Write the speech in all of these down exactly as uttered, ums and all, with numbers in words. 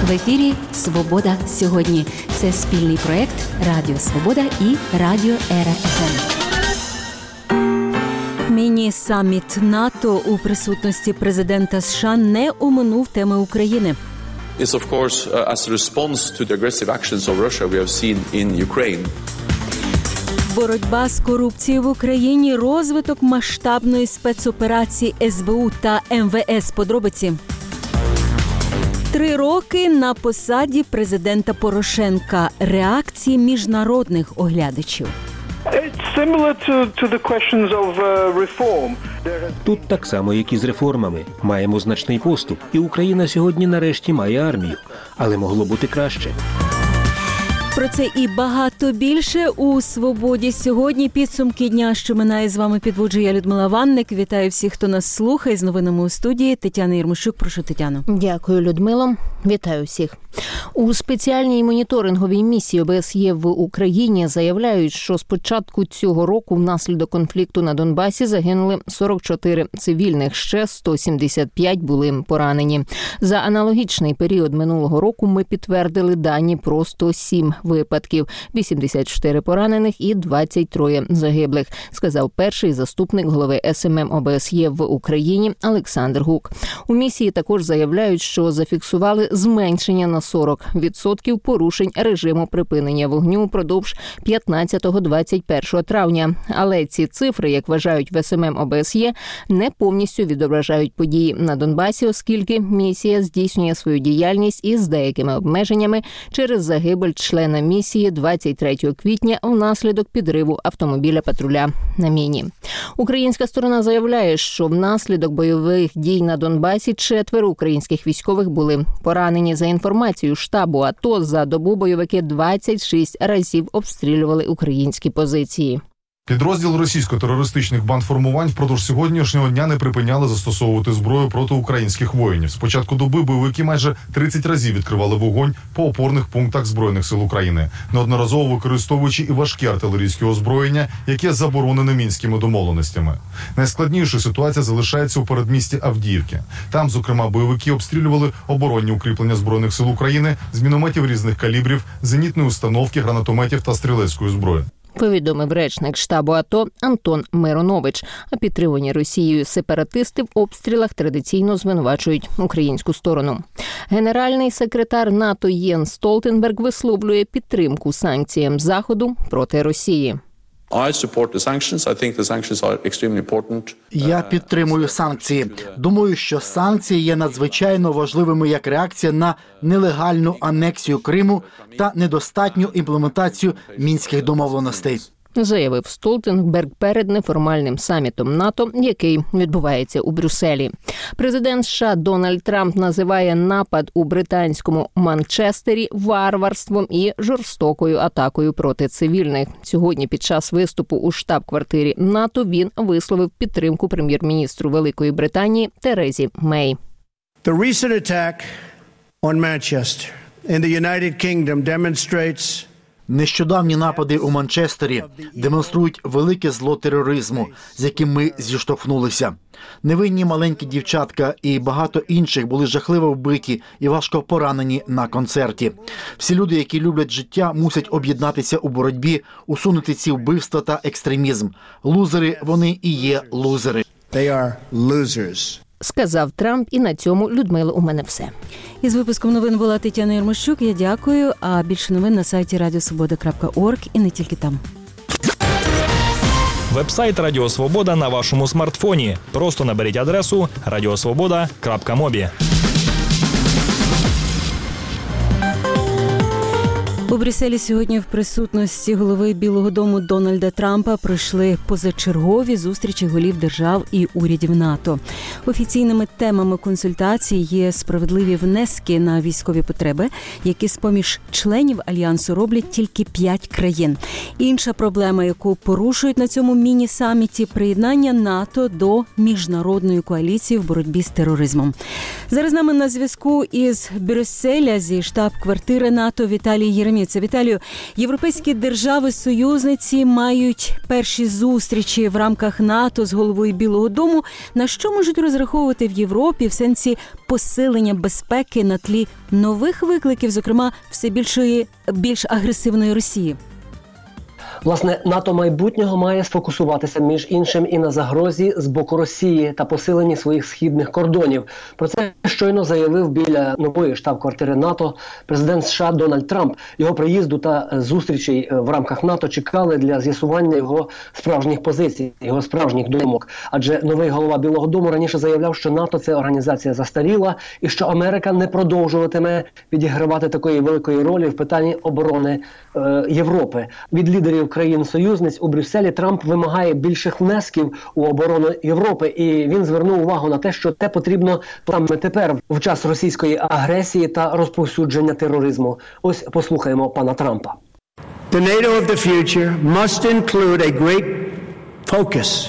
В ефірі «Свобода сьогодні». Це спільний проєкт Радіо Свобода і Радіо Ера-еф ем. Міні-саміт НАТО у присутності президента США не оминув теми України. Is of course uh, as a response to the aggressive actions of Russia we have seen in Ukraine. Боротьба з корупцією в Україні, розвиток масштабної спецоперації ес бе у та ем ве ес. Подробиці. Три роки на посаді президента Порошенка. Реакції міжнародних оглядачів. Тут так само, як і з реформами. Маємо значний поступ. І Україна сьогодні нарешті має армію. Але могло бути краще. Про це і багато більше у «Свободі сьогодні». Підсумки дня, що минає, з вами підводжу я, Людмила Ванник. Вітаю всіх, хто нас слухає. З новинами у студії Тетяна Єрмощук. Прошу, Тетяно. Дякую, Людмило. Вітаю всіх. У спеціальній моніторинговій місії о бе ес є в Україні заявляють, що з початку цього року внаслідок конфлікту на Донбасі загинули сорок чотири цивільних, ще сто сімдесят п'ять були поранені. За аналогічний період минулого року ми підтвердили дані про сто сім випадків, вісімдесят чотири поранених і двадцять три загиблих, сказав перший заступник голови ес ем ем о бе ес є в Україні Олександр Гук. У місії також заявляють, що зафіксували зменшення на сорок відсотків порушень режиму припинення вогню впродовж п'ятнадцятого - двадцять першого травня. Але ці цифри, як вважають в ес ем ем о бе ес є, не повністю відображають події на Донбасі, оскільки місія здійснює свою діяльність із деякими обмеженнями через загибель члена місії двадцять третього квітня внаслідок підриву автомобіля патруля на міні. Українська сторона заявляє, що внаслідок бойових дій на Донбасі четверо українських військових були поранені. За інформацією штабу АТО, за добу бойовики двадцять шість разів обстрілювали українські позиції. Підрозділ російсько-терористичних бандформувань впродовж сьогоднішнього дня не припиняли застосовувати зброю проти українських воїнів. З початку доби бойовики майже тридцять разів відкривали вогонь по опорних пунктах Збройних сил України, неодноразово використовуючи і важке артилерійське озброєння, яке заборонене мінськими домовленостями. Найскладніша ситуація залишається у передмісті Авдіївки. Там, зокрема, бойовики обстрілювали оборонні укріплення Збройних сил України з мінометів різних калібрів, зенітної установки, гранатометів та стрілецької зброї. Повідомив речник штабу АТО Антон Миронович. А підтримані Росією сепаратисти в обстрілах традиційно звинувачують українську сторону. Генеральний секретар НАТО Єнс Столтенберг висловлює підтримку санкціям Заходу проти Росії. Я підтримую санкції. Думаю, що санкції є надзвичайно важливими як реакція на нелегальну анексію Криму та недостатню імплементацію мінських домовленостей. Заявив Столтенберг перед неформальним самітом НАТО, який відбувається у Брюсселі. Президент США Дональд Трамп називає напад у британському Манчестері варварством і жорстокою атакою проти цивільних. Сьогодні під час виступу у штаб-квартирі НАТО він висловив підтримку прем'єр-міністру Великої Британії Терезі Мей. The recent attack on Manchester in the United Kingdom demonstrates Нещодавні напади у Манчестері демонструють велике зло тероризму, з яким ми зіштовхнулися. Невинні маленькі дівчатка і багато інших були жахливо вбиті і важко поранені на концерті. Всі люди, які люблять життя, мусять об'єднатися у боротьбі, усунути ці вбивства та екстремізм. Лузери, вони і є лузери. They are losers. Сказав Трамп, і на цьому, Людмила, у мене все. Із випуском новин була Тетяна Єрмощук. Я дякую. А більше новин на сайті радіо свобода крапка орг і не тільки там. Вебсайт Радіо Свобода на вашому смартфоні. Просто наберіть адресу радіосвобода крапка мобі. У Брюсселі сьогодні в присутності голови Білого дому Дональда Трампа пройшли позачергові зустрічі голів держав і урядів НАТО. Офіційними темами консультацій є справедливі внески на військові потреби, які з-поміж членів Альянсу роблять тільки п'ять країн. Інша проблема, яку порушують на цьому міні-саміті – приєднання НАТО до міжнародної коаліції в боротьбі з тероризмом. Зараз з нами на зв'язку із Брюсселя зі штаб-квартири НАТО Віталій Єремєєв. змінюється. Віталію, європейські держави-союзниці мають перші зустрічі в рамках НАТО з головою Білого дому. На що можуть розраховувати в Європі в сенсі посилення безпеки на тлі нових викликів, зокрема, все більшої, більш агресивної Росії? Власне, НАТО майбутнього має сфокусуватися, між іншим, і на загрозі з боку Росії та посиленні своїх східних кордонів. Про це щойно заявив біля нової штаб-квартири НАТО президент США Дональд Трамп. Його приїзду та зустрічей в рамках НАТО чекали для з'ясування його справжніх позицій, його справжніх думок. Адже новий голова Білого дому раніше заявляв, що НАТО – це організація застаріла і що Америка не продовжуватиме відігравати такої великої ролі в питанні оборони е, Європи. Від лідерів країн-союзниць у Брюсселі Трамп вимагає більших внесків у оборону Європи, і він звернув увагу на те, що те потрібно саме тепер, в час російської агресії та розповсюдження тероризму. Ось послухаємо пана Трампа. The NATO of the future must include a great focus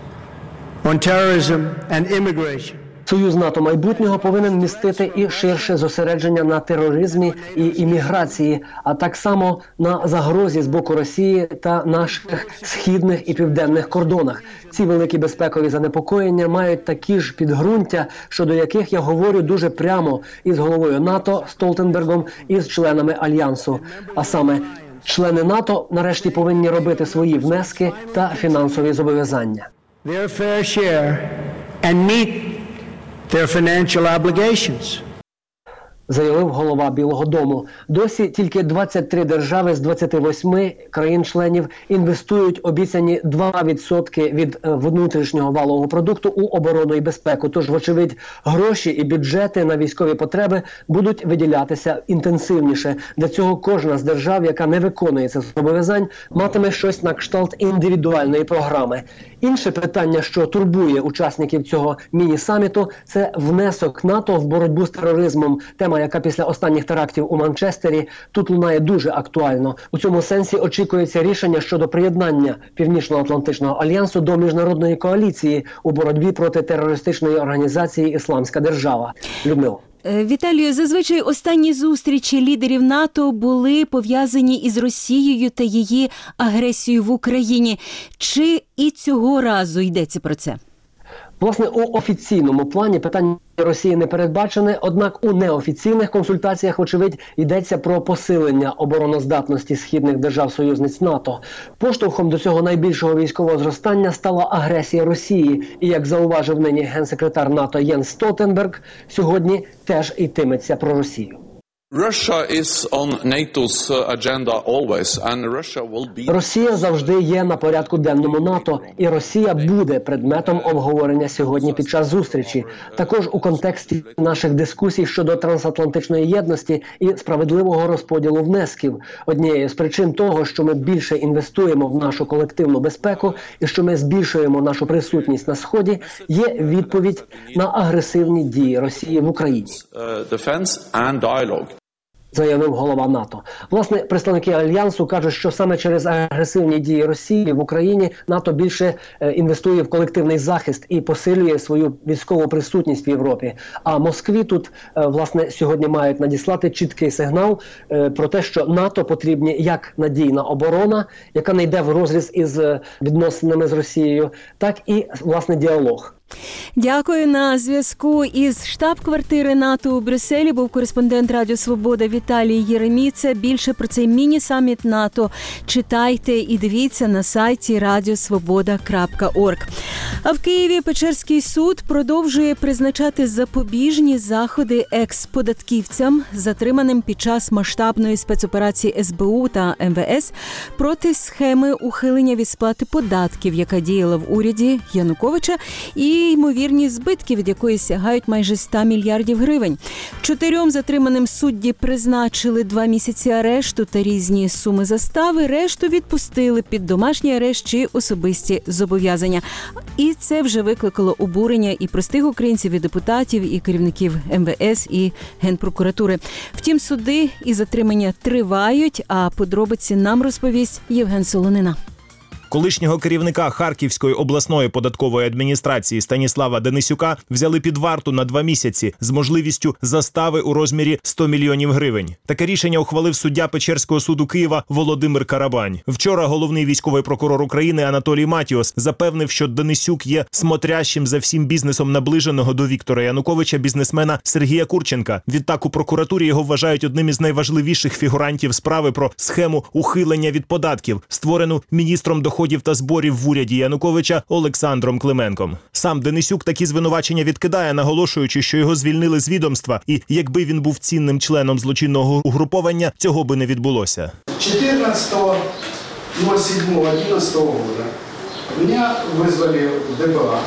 on terrorism and immigration. Союз НАТО майбутнього повинен містити і ширше зосередження на тероризмі і імміграції, а так само на загрозі з боку Росії та наших східних і південних кордонах. Ці великі безпекові занепокоєння мають такі ж підґрунтя, щодо яких я говорю дуже прямо із головою НАТО Столтенбергом і з членами Альянсу. А саме, члени НАТО нарешті повинні робити свої внески та фінансові зобов'язання. Their fair share and meet their financial obligations. Заявив голова Білого дому. Досі тільки двадцять три держави з двадцяти восьми країн-членів інвестують обіцяні два відсотки від внутрішнього валового продукту у оборону і безпеку. Тож, вочевидь, гроші і бюджети на військові потреби будуть виділятися інтенсивніше. Для цього кожна з держав, яка не виконує цих зобов'язань, матиме щось на кшталт індивідуальної програми. Інше питання, що турбує учасників цього міні-саміту, це внесок НАТО в боротьбу з тероризмом. Тема, яка після останніх терактів у Манчестері тут лунає дуже актуально. У цьому сенсі очікується рішення щодо приєднання Північно-Атлантичного альянсу до міжнародної коаліції у боротьбі проти терористичної організації «Ісламська держава». Людмила. Віталію, зазвичай останні зустрічі лідерів НАТО були пов'язані із Росією та її агресією в Україні. Чи і цього разу йдеться про це? Власне, у офіційному плані питання Росії не передбачене, однак у неофіційних консультаціях, очевидь, йдеться про посилення обороноздатності східних держав-союзниць НАТО. Поштовхом до цього найбільшого військового зростання стала агресія Росії. І, як зауважив нині генсекретар НАТО Єнс Столтенберг, сьогодні теж йтиметься про Росію. Росія завжди є на порядку денному НАТО, і Росія буде предметом обговорення сьогодні під час зустрічі. Також у контексті наших дискусій щодо трансатлантичної єдності і справедливого розподілу внесків. Однією з причин того, що ми більше інвестуємо в нашу колективну безпеку і що ми збільшуємо нашу присутність на Сході, є відповідь на агресивні дії Росії в Україні. Заявив голова НАТО. Власне, представники Альянсу кажуть, що саме через агресивні дії Росії в Україні НАТО більше е, інвестує в колективний захист і посилює свою військову присутність в Європі. А Москві тут, е, власне, сьогодні мають надіслати чіткий сигнал е, про те, що НАТО потрібні як надійна оборона, яка не йде в розріз із відносинами з Росією, так і, власне, діалог. Дякую. На зв'язку із штаб-квартири НАТО у Брюсселі був кореспондент Радіо Свобода Віталій Єреміца. Більше про цей міні-саміт НАТО читайте і дивіться на сайті радіосвобода крапка орг. А в Києві Печерський суд продовжує призначати запобіжні заходи екс-податківцям, затриманим під час масштабної спецоперації ес бе у та ем ве ес проти схеми ухилення від сплати податків, яка діяла в уряді Януковича, і ймовірні збитки, від якої сягають майже сто мільярдів гривень. Чотирьом затриманим судді призначили два місяці арешту та різні суми застави. Решту відпустили під домашній арешт чи особисті зобов'язання. І це вже викликало обурення і простих українців, і депутатів, і керівників ем ве ес, і Генпрокуратури. Втім, суди і затримання тривають, а подробиці нам розповість Євген Солонина. Колишнього керівника Харківської обласної податкової адміністрації Станіслава Денисюка взяли під варту на два місяці з можливістю застави у розмірі сто мільйонів гривень. Таке рішення ухвалив суддя Печерського суду Києва Володимир Карабань. Вчора головний військовий прокурор України Анатолій Матіос запевнив, що Денисюк є смотрящим за всім бізнесом наближеного до Віктора Януковича бізнесмена Сергія Курченка. Відтак у прокуратурі його вважають одним із найважливіших фігурантів справи про схему ухилення від податків, створену міністром доходів та зборів в уряді Януковича Олександром Клименком. Сам Денисюк такі звинувачення відкидає, наголошуючи, що його звільнили з відомства, і якби він був цінним членом злочинного угруповання, цього би не відбулося. чотирнадцятого сьомого одиннадцатого года меня вызвали в ДПА,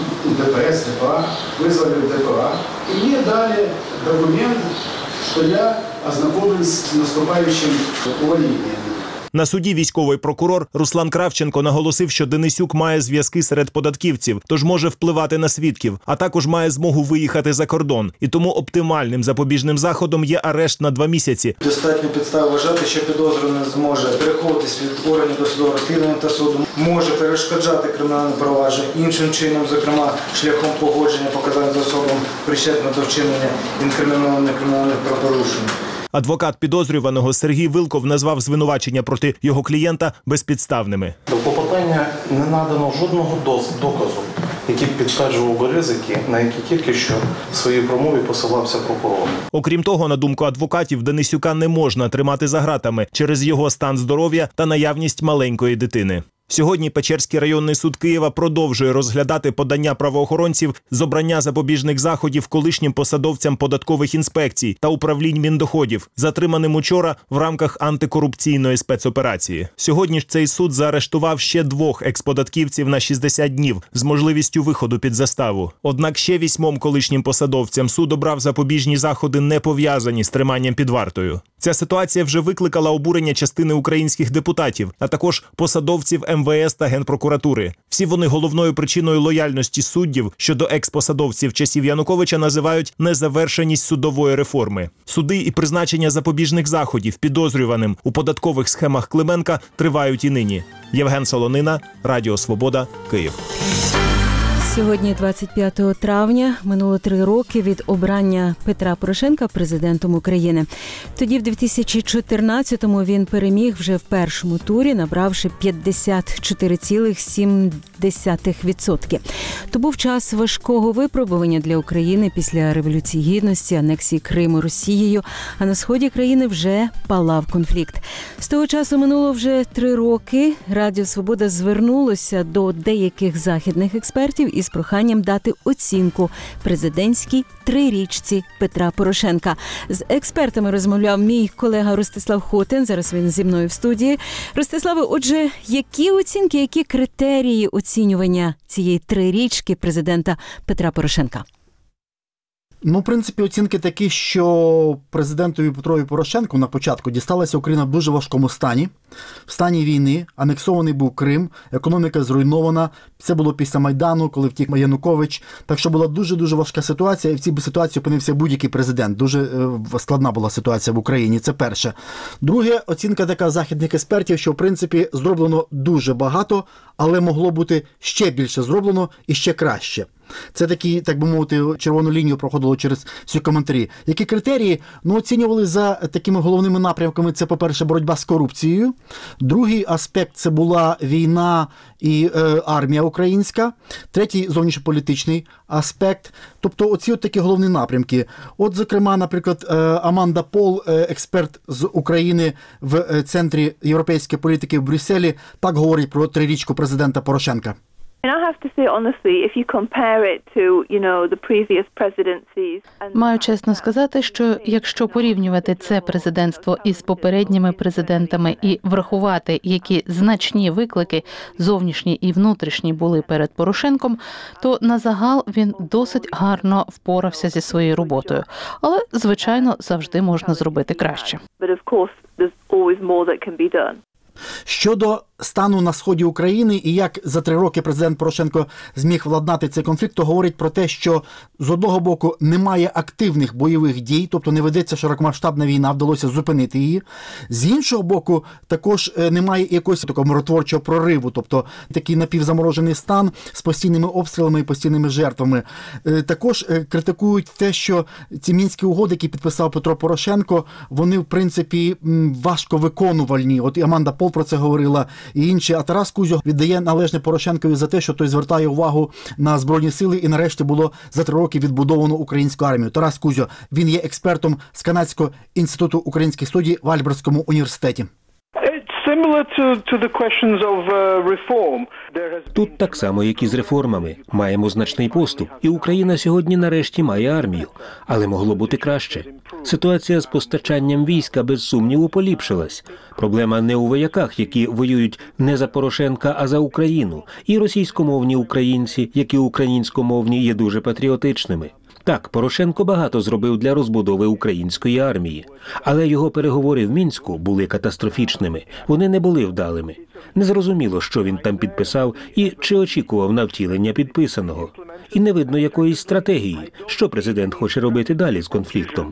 ДПС, ДПА, вызвали в ДПА, и мне дали документ, что я ознакомлен с наступающим увольнением. На суді військовий прокурор Руслан Кравченко наголосив, що Денисюк має зв'язки серед податківців, тож може впливати на свідків, а також має змогу виїхати за кордон. І тому оптимальним запобіжним заходом є арешт на два місяці. Достатньо підстав вважати, що підозрюваний зможе переховуватись від органів досудового розслідування та суду, може перешкоджати кримінальне провадження іншим чином, зокрема шляхом погодження показань з особами, причетними до вчинення інкримінованих кримінальних правопорушень. Адвокат підозрюваного Сергій Вилков назвав звинувачення проти його клієнта безпідставними. До клопотання не надано жодного доказу, який б підтверджував би ризики, на які тільки що в своїй промові посилався прокурор. Окрім того, на думку адвокатів, Денисюка не можна тримати за ґратами через його стан здоров'я та наявність маленької дитини. Сьогодні Печерський районний суд Києва продовжує розглядати подання правоохоронців з обрання запобіжних заходів колишнім посадовцям податкових інспекцій та управлінь Міндоходів, затриманим учора в рамках антикорупційної спецоперації. Сьогодні ж цей суд заарештував ще двох експодатківців на шістдесят днів з можливістю виходу під заставу. Однак ще вісьмом колишнім посадовцям суд обрав запобіжні заходи, не пов'язані з триманням під вартою. Ця ситуація вже викликала обурення частини українських депутатів, а також посадовців ем ве ес та Генпрокуратури. Всі вони головною причиною лояльності суддів щодо експосадовців часів Януковича називають незавершеність судової реформи. Суди і призначення запобіжних заходів підозрюваним у податкових схемах Клименка тривають і нині. Євген Солонина, Радіо Свобода, Київ. Сьогодні, двадцять п'ятого травня, минуло три роки від обрання Петра Порошенка президентом України. Тоді, в дві тисячі чотирнадцятому, він переміг вже в першому турі, набравши п'ятдесят чотири цілих сім десятих відсотка. То був час важкого випробування для України після Революції Гідності, анексії Криму Росією, а на сході країни вже палав конфлікт. З того часу минуло вже три роки. Радіо Свобода звернулося до деяких західних експертів із проханням дати оцінку президентській трирічці Петра Порошенка. З експертами розмовляв мій колега Ростислав Хотин. Зараз він зі мною в студії. Ростиславе, отже, які оцінки, які критерії оцінювання цієї трирічки президента Петра Порошенка? Ну, в принципі, оцінки такі, що президентові Петрові Порошенку на початку дісталася Україна в дуже важкому стані. В стані війни, анексований був Крим, економіка зруйнована. Це було після Майдану, коли втік Янукович. Так що була дуже-дуже важка ситуація, і в цій ситуації опинився будь-який президент. Дуже е, складна була ситуація в Україні, це перше. Друге, оцінка така західних експертів, що, в принципі, зроблено дуже багато, але могло бути ще більше зроблено і ще краще. Це такі, так би мовити, червону лінію проходило через всі коментарі. Які критерії? Ну, оцінювали за такими головними напрямками. Це, по-перше, боротьба з корупцією. Другий аспект – це була війна і е, армія українська. Третій – зовнішньополітичний аспект. Тобто оці от такі головні напрямки. От, зокрема, наприклад, е, Аманда Пол, е, експерт з України в Центрі європейської політики в Брюсселі, так говорить про трирічку президента Порошенка. Маю чесно сказати, що якщо порівнювати це президентство із попередніми президентами і врахувати, які значні виклики, зовнішні і внутрішні, були перед Порошенком, то на загал він досить гарно впорався зі своєю роботою. Але, звичайно, завжди можна зробити краще. Щодо стану на сході України і як за три роки президент Порошенко зміг владнати цей конфлікт, то говорить про те, що з одного боку немає активних бойових дій, тобто не ведеться широкомасштабна війна, вдалося зупинити її. З іншого боку, також немає якогось такого миротворчого прориву, тобто такий напівзаморожений стан з постійними обстрілами і постійними жертвами. Також критикують те, що ці мінські угоди, які підписав Петро Порошенко, вони, в принципі, важко виконувальні. От і Аманда Пол про це говорила, і інші. А Тарас Кузьо віддає належне Порошенкові за те, що той звертає увагу на Збройні сили і нарешті було за три роки відбудовано українську армію. Тарас Кузьо, він є експертом з Канадського інституту українських студій в Альбертському університеті. Тут так само, як і з реформами. Маємо значний поступ, і Україна сьогодні нарешті має армію. Але могло бути краще. Ситуація з постачанням війська без сумніву поліпшилась. Проблема не у вояках, які воюють не за Порошенка, а за Україну. І російськомовні українці, які українськомовні, є дуже патріотичними. Так, Порошенко багато зробив для розбудови української армії, але його переговори в Мінську були катастрофічними, вони не були вдалими. Незрозуміло, що він там підписав і чи очікував на втілення підписаного. І не видно якоїсь стратегії, що президент хоче робити далі з конфліктом.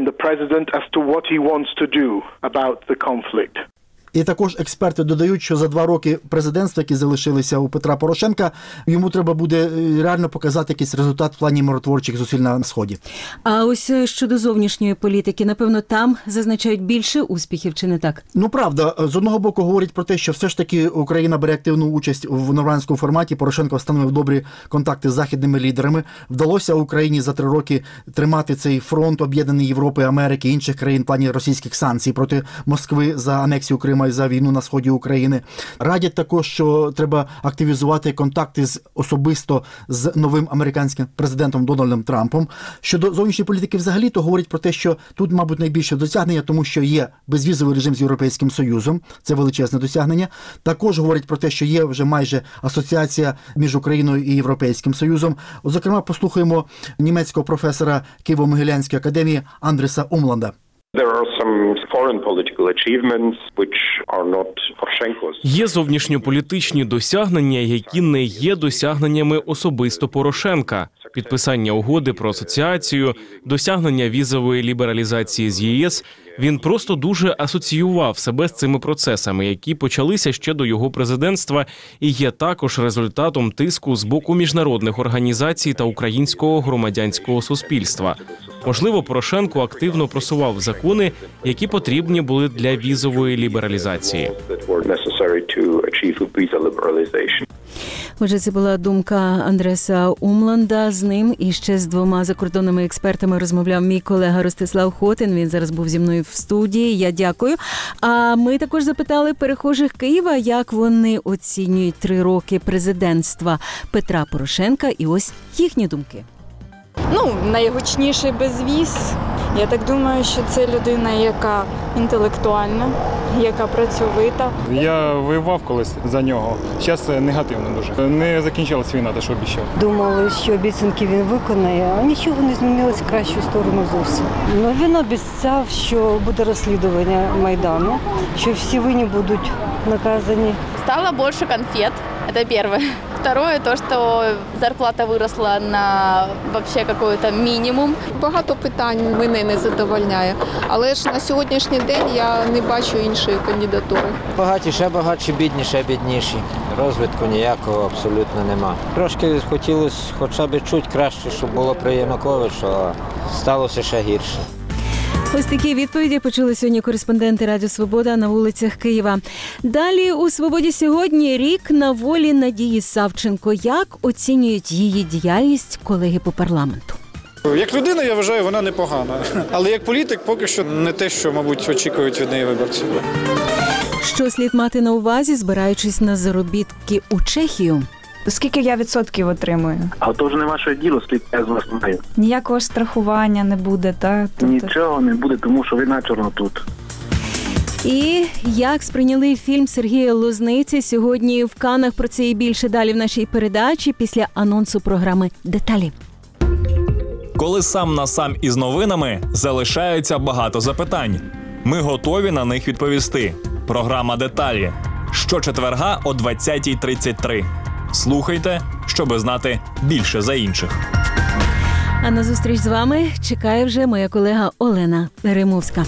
І також експерти додають, що за два роки президентства, які залишилися у Петра Порошенка, йому треба буде реально показати якийсь результат в плані миротворчих зусиль на Сході. А ось щодо зовнішньої політики, напевно, там зазначають більше успіхів, чи не так? Ну, правда. З одного боку говорять про те, що все ж таки Україна бере активну участь в нормандському форматі. Порошенко встановив добрі контакти з західними лідерами. Вдалося Україні за три роки тримати цей фронт об'єднаної Європи, Америки і інших країн в плані російських санкцій проти Москви за анексію Криму і за війну на сході України. Радять також, що треба активізувати контакти з особисто з новим американським президентом Дональдом Трампом. Щодо зовнішньої політики взагалі, то говорять про те, що тут, мабуть, найбільше досягнення, тому що є безвізовий режим з Європейським Союзом. Це величезне досягнення. Також говорять про те, що є вже майже асоціація між Україною і Європейським Союзом. Зокрема, послухаємо німецького професора Києво-Могилянської академії Андреса Умланда. Є зовнішньополітичні досягнення, які не є досягненнями особисто Порошенка. Підписання угоди про асоціацію, досягнення візової лібералізації з ЄС. Він просто дуже асоціював себе з цими процесами, які почалися ще до його президентства і є також результатом тиску з боку міжнародних організацій та українського громадянського суспільства. Можливо, Порошенко активно просував закони, які потрібні були для візової лібералізації. Отже, це була думка Андреса Умланда. З ним і ще з двома закордонними експертами розмовляв мій колега Ростислав Хотин. Він зараз був зі мною в студії. Я дякую. А ми також запитали перехожих Києва, як вони оцінюють три роки президентства Петра Порошенка. І ось їхні думки. Ну, найгучніший безвіз. Я так думаю, що це людина, яка інтелектуальна, яка працьовита. Я воював колись за нього. Зараз негативно дуже. Не закінчилась війна, те, що обіцяв. Думали, що обіцянки він виконає, а нічого не змінилось в кращу сторону зовсім. Ну, він обіцяв, що буде розслідування Майдану, що всі винні будуть наказані. Стало більше конфет. Это первое. Второе, то, що зарплата виросла на вообще какой-то мінімум. Багато питань мене не задовольняє, але ж на сьогоднішній день я не бачу іншої кандидатури. Багаті ще багатші, бідні ще бідніші. Розвитку ніякого абсолютно нема. Трошки хотілося хоча б чуть краще, щоб було при Януковичу, а сталося ще гірше. Ось такі відповіді почули сьогодні кореспонденти Радіо Свобода на вулицях Києва. Далі у «Свободі сьогодні» рік на волі Надії Савченко. Як оцінюють її діяльність колеги по парламенту? Як людина, я вважаю, вона непогана. Але як політик поки що не те, що, мабуть, очікують від неї виборці. Що слід мати на увазі, збираючись на заробітки у Чехію? Скільки я відсотків отримую? А то ж не ваше діло, скільки я з вас маю. Ніякого страхування не буде, так? Тобто... Нічого не буде, тому що ви начерно тут. І як сприйняли фільм Сергія Лозниці сьогодні в Каннах, про це і більше далі в нашій передачі після анонсу програми «Деталі». Коли сам на сам із новинами, залишається багато запитань. Ми готові на них відповісти. Програма «Деталі». щочетверга о двадцятій тридцять три. Слухайте, щоби знати більше за інших. А на зустріч з вами чекає вже моя колега Олена Римовська.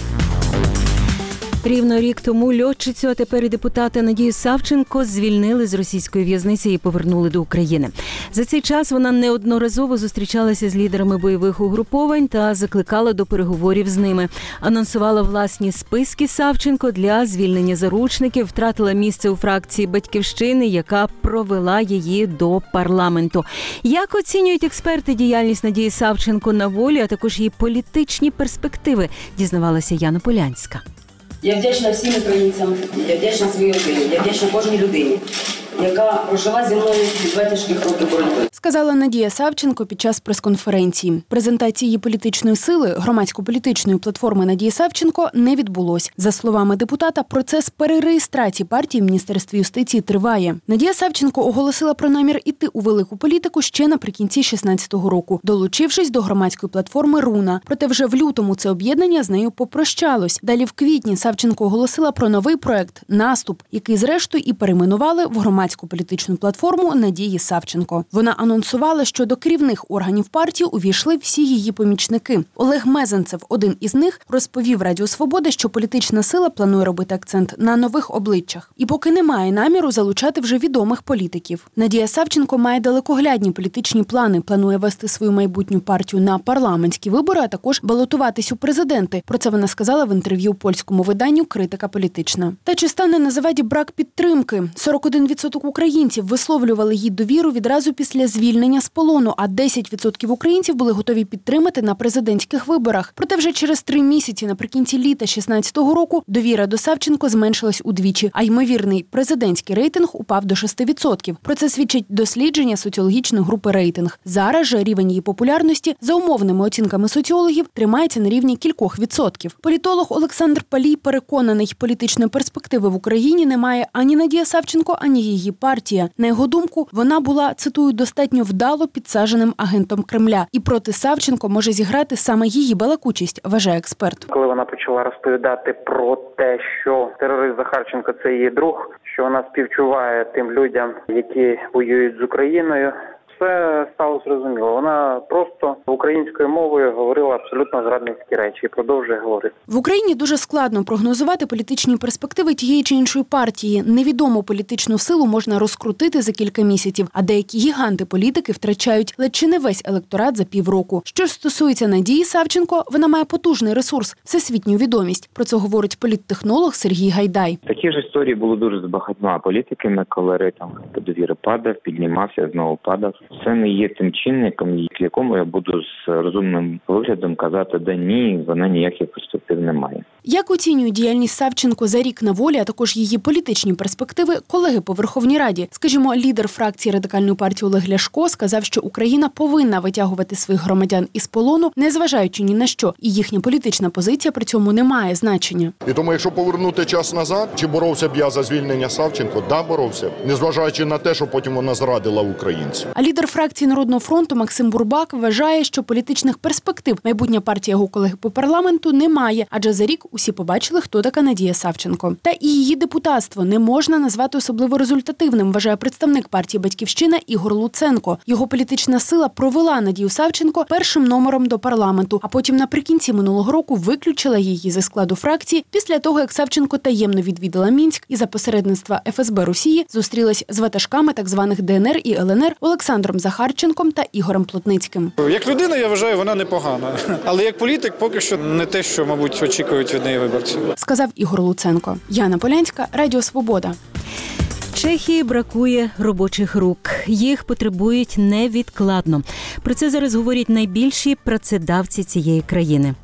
Рівно рік тому льотчицю, а тепер і депутата Надію Савченко звільнили з російської в'язниці і повернули до України. За цей час вона неодноразово зустрічалася з лідерами бойових угруповань та закликала до переговорів з ними. Анонсувала власні списки Савченко для звільнення заручників, втратила місце у фракції «Батьківщини», яка провела її до парламенту. Як оцінюють експерти діяльність Надії Савченко на волі, а також її політичні перспективи, дізнавалася Яна Полянська. Я вдячна всім українцям, я вдячна своїй родині, я вдячна кожній людині, яка прожила зі мною ці два тяжких роки боротьби. Сказала Надія Савченко під час прес-конференції. Презентації її політичної сили громадсько-політичної платформи Надії Савченко не відбулось. За словами депутата, процес перереєстрації партії в Міністерстві юстиції триває. Надія Савченко оголосила про намір іти у велику політику ще наприкінці шістнадцятого року, долучившись до громадської платформи «Руна». Проте вже в лютому це об'єднання з нею попрощалось. Далі в квітні Савченко оголосила про новий проект «Наступ», який зрештою і перейменували в громадську політичну платформу Надії Савченко. Вона анонсувала, що до керівних органів партії увійшли всі її помічники. Олег Мезенцев, один із них, розповів Радіо Свобода, що політична сила планує робити акцент на нових обличчях. І поки немає наміру залучати вже відомих політиків. Надія Савченко має далекоглядні політичні плани, планує вести свою майбутню партію на парламентські вибори, а також балотуватись у президенти. Про це вона сказала в інтерв'ю польському виданню «Критика політична». Та чи стане на заваді брак підтримки? сорок один відсоток українців висловлювали їй довіру відразу після звільнення з полону, а десять відсотків українців були готові підтримати на президентських виборах. Проте вже через три місяці наприкінці літа шістнадцятого року довіра до Савченко зменшилась удвічі, а ймовірний президентський рейтинг упав до шести відсотків. Про це свідчить дослідження соціологічної групи «Рейтинг». Зараз же рівень її популярності, за умовними оцінками соціологів, тримається на рівні кількох відсотків. Політолог Олександр Палій переконаний, політичної перспективи в Україні немає ані Надія Савченко, ані її партія. На його думку, вона була, цитую, достатньо вдало підсадженим агентом Кремля. І проти Савченко може зіграти саме її балакучість, вважає експерт. Коли вона почала розповідати про те, що терорист Захарченко – це її друг, що вона співчуває тим людям, які воюють з Україною, все стало зрозуміло. Вона просто українською мовою говорила абсолютно зрадницькі речі і продовжує говорити. В Україні дуже складно прогнозувати політичні перспективи тієї чи іншої партії. Невідому політичну силу можна розкрутити за кілька місяців, а деякі гіганти політики втрачають ледь чи не весь електорат за півроку. Що ж стосується Надії Савченко, вона має потужний ресурс – всесвітню відомість. Про це говорить політтехнолог Сергій Гайдай. Такі ж історії були дуже з багатьма політиками, коли рейтинг довіри падав, піднімався, знову падав. Це не є тим чинником, якому я буду з розумним виглядом казати, де ні, вона ніяких перспектив не має. Як оцінюють діяльність Савченко за рік на волі, а також її політичні перспективи, колеги по Верховній Раді? Скажімо, лідер фракції Радикальної партії Олег Ляшко сказав, що Україна повинна витягувати своїх громадян із полону, незважаючи ні на що, і їхня політична позиція при цьому не має значення. І тому, якщо повернути час назад, чи боровся б я за звільнення Савченко? Да, боровся. Незважаючи на те, що потім вона зрадила українців. А лідер фракції Народного фронту Максим Бурбак вважає, що політичних перспектив майбутня партія його колеги по парламенту не має, адже за рік усі побачили, хто така Надія Савченко. Та і її депутатство не можна назвати особливо результативним, вважає представник партії «Батьківщина» Ігор Луценко. Його політична сила провела Надію Савченко першим номером до парламенту, а потім наприкінці минулого року виключила її зі складу фракції після того, як Савченко таємно відвідала Мінськ і за посередництва еф ес бе Росії зустрілась з ватажками так званих де ен ер і ел ен ер Олександром Захарченком та Ігорем Плотницьким. Як людина, я вважаю, вона непогана. Але як політик, поки що не те, що, мабуть, очікують від неї виборців. Сказав Ігор Луценко. Яна Полянська, Радіо Свобода. Чехії бракує робочих рук. Їх потребують невідкладно. Про це зараз говорять найбільші працедавці цієї країни.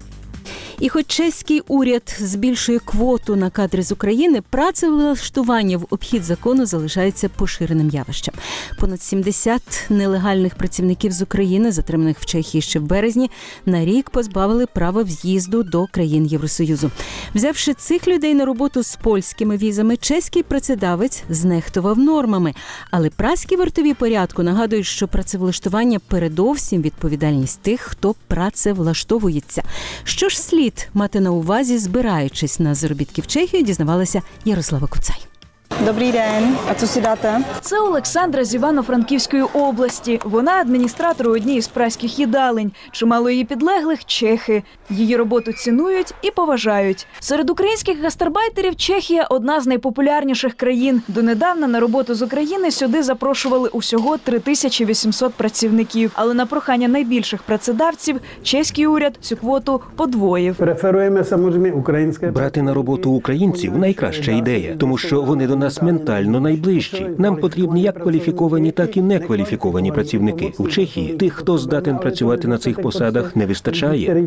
І хоч чеський уряд збільшує квоту на кадри з України, працевлаштування в обхід закону залишається поширеним явищем. Понад сімдесят нелегальних працівників з України, затриманих в Чехії ще в березні, на рік позбавили права в'їзду до країн Євросоюзу. Взявши цих людей на роботу з польськими візами, чеський працедавець знехтував нормами. Але праські вартові порядку нагадують, що працевлаштування передовсім відповідальність тих, хто працевлаштовується. Що ж слід мати на увазі, збираючись на заробітки в Чехію, дізнавалася Ярослава Куцай. Добрий день. А це сідати? Це Олександра з Івано-Франківської області. Вона адміністратор у одній із праських їдалень. Чимало її підлеглих – чехи. Її роботу цінують і поважають. Серед українських гастарбайтерів Чехія – одна з найпопулярніших країн. Донедавна на роботу з України сюди запрошували усього три тисячі вісімсот працівників. Але на прохання найбільших працедавців чеський уряд цю квоту подвоїв. Преферуємо, samozřejmě, українське. Брати на роботу українців – найкраща ідея, тому що вони до нас ментально найближчі. Нам потрібні як кваліфіковані, так і некваліфіковані працівники. У Чехії тих, хто здатен працювати на цих посадах, не вистачає.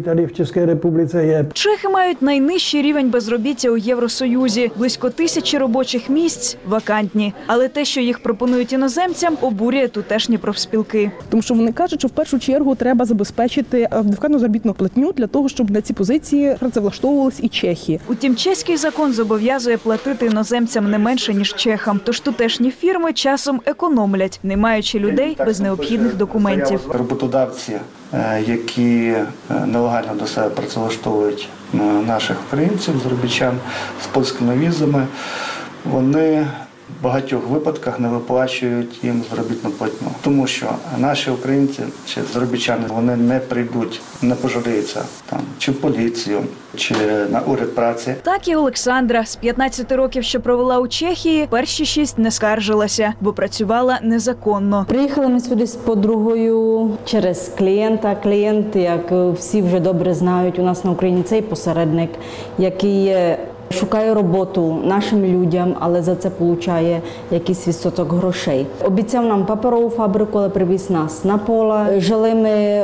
Чехи мають найнижчий рівень безробіття у Євросоюзі. Близько тисячі робочих місць вакантні. Але те, що їх пропонують іноземцям, обурює тутешні профспілки. Тому що вони кажуть, що в першу чергу треба забезпечити адекватну заробітну платню для того, щоб на ці позиції працевлаштовувались і чехи. Утім, чеський закон зобов'язує платити іноземцям не менше, ніж чехам. Тож тутешні фірми часом економлять, не маючи людей без необхідних документів. Роботодавці, які нелегально до себе працевлаштовують наших українців, заробітчан з польськими візами, вони в багатьох випадках не виплачують їм заробітну платню. Тому що наші українці чи заробітчани, вони не прийдуть, не пожаліються там, чи в поліцію, чи на уряд праці. Так і Олександра з п'ятнадцяти років, що провела у Чехії, перші шість не скаржилася, бо працювала незаконно. Приїхали ми сюди з подругою через клієнта. Клієнт, як всі вже добре знають, у нас на Україні цей посередник, який шукає роботу нашим людям, але за це отримує якийсь відсоток грошей. Обіцяв нам паперову фабрику, але привіз нас на поле. Жили ми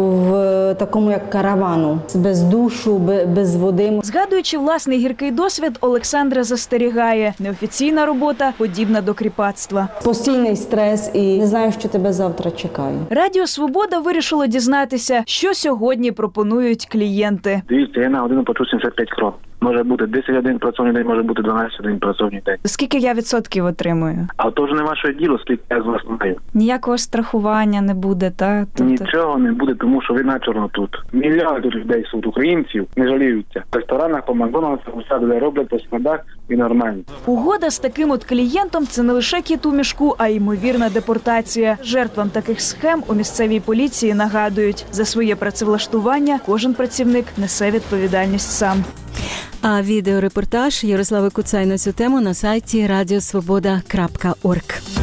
в такому як каравану, без душу, без води. Згадуючи власний гіркий досвід, Олександра застерігає. Неофіційна робота подібна до кріпацтва. Постійний стрес і не знаєш, що тебе завтра чекає. Радіо «Свобода» вирішило дізнатися, що сьогодні пропонують клієнти. Дивіться, я на годину почув сімдесят п'ять крон. Може бути десять годин працівний день, може бути дванадцять годин працівний день. Скільки я відсотків отримую? А то вже не ваше діло, скільки я з вас знаю. Ніякого страхування не буде, так? Тобто... Нічого не буде, тому що ви начерно тут. Мільярди людей тут, українців, не жаліються. В ресторанах, по Макдональдсах, усе де роблять по складах і нормально. Угода з таким от клієнтом – це не лише кіт у мішку, а й ймовірна депортація. Жертвам таких схем у місцевій поліції нагадують, за своє працевлаштування кожен працівник несе відповідальність сам. А відеорепортаж Ярослави Куцай на цю тему на сайті радіосвобода крапка орг.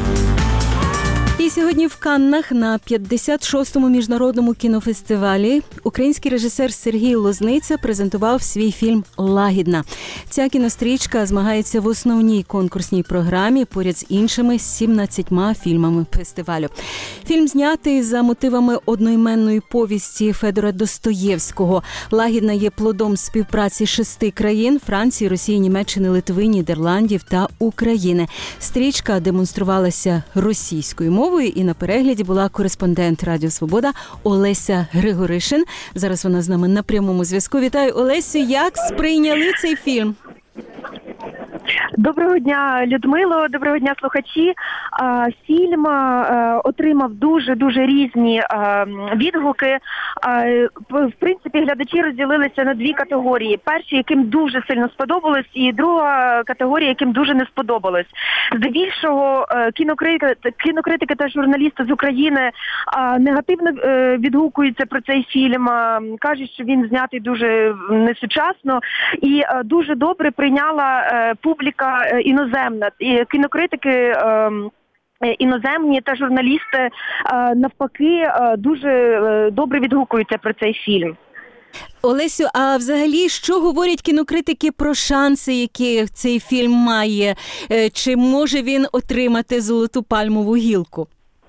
І сьогодні в Каннах на п'ятдесят шостому міжнародному кінофестивалі український режисер Сергій Лозниця презентував свій фільм «Лагідна». Ця кінострічка змагається в основній конкурсній програмі поряд з іншими сімнадцятьма фільмами фестивалю. Фільм знятий за мотивами одноіменної повісті Федора Достоєвського. «Лагідна» є плодом співпраці шести країн – Франції, Росії, Німеччини, Литви, Нідерландів та України. Стрічка демонструвалася російською мовою, і на перегляді була кореспондент Радіо Свобода Олеся Григоришин. Зараз вона з нами на прямому зв'язку. Вітаю, Олесю. Як сприйняли цей фільм? Доброго дня, Людмило, доброго дня, слухачі. Фільм отримав дуже-дуже різні відгуки. В принципі, глядачі розділилися на дві категорії. Перші, яким дуже сильно сподобалось, і друга категорія, яким дуже не сподобалось. Здебільшого кінокритики, кінокритики та журналісти з України негативно відгукуються про цей фільм, кажуть, що він знятий дуже несучасно і дуже добре прийняла публіка іноземна. І кінокритики іноземні та журналісти навпаки дуже добре відгукуються про цей фільм. Олесю, а взагалі, що говорять кінокритики про шанси, які цей фільм має? Чи може він отримати золоту пальмову гілку?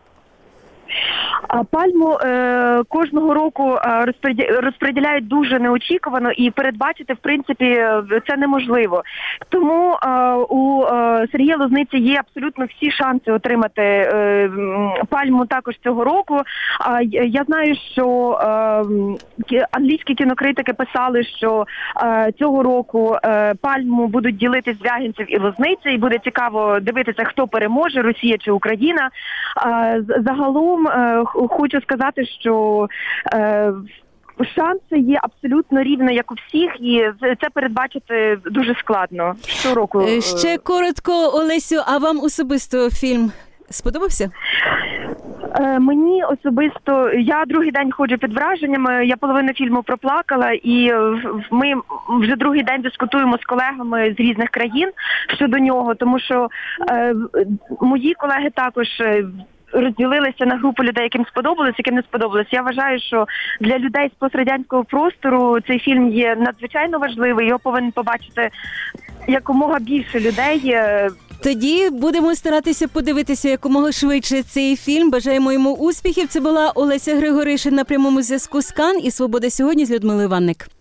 Пальму е, кожного року розподіляють дуже неочікувано, і передбачити, в принципі, це неможливо. Тому е, у е, Сергія Лозниці є абсолютно всі шанси отримати е, пальму також цього року. Е, я знаю, що е, англійські кінокритики писали, що е, цього року е, пальму будуть ділити Звягінцев і Лозниця, і буде цікаво дивитися, хто переможе, Росія чи Україна. Е, загалом е, хочу сказати, що е, шанси є абсолютно рівно, як у всіх, і це передбачити дуже складно. Щороку. Е, Ще коротко, Олесю, а вам особисто фільм сподобався? Е, Мені особисто, я другий день ходжу під враженнями, я половину фільму проплакала, і ми вже другий день дискутуємо з колегами з різних країн щодо нього, тому що е, мої колеги також розділилися на групу людей, яким сподобалось, яким не сподобалось. Я вважаю, що для людей з пострадянського простору цей фільм є надзвичайно важливий, його повинен побачити якомога більше людей. Тоді будемо старатися подивитися якомога швидше цей фільм. Бажаємо йому успіхів. Це була Олеся Григоришин на прямому зв'язку з Кан і «Свобода сьогодні» з Людмилою Ванник.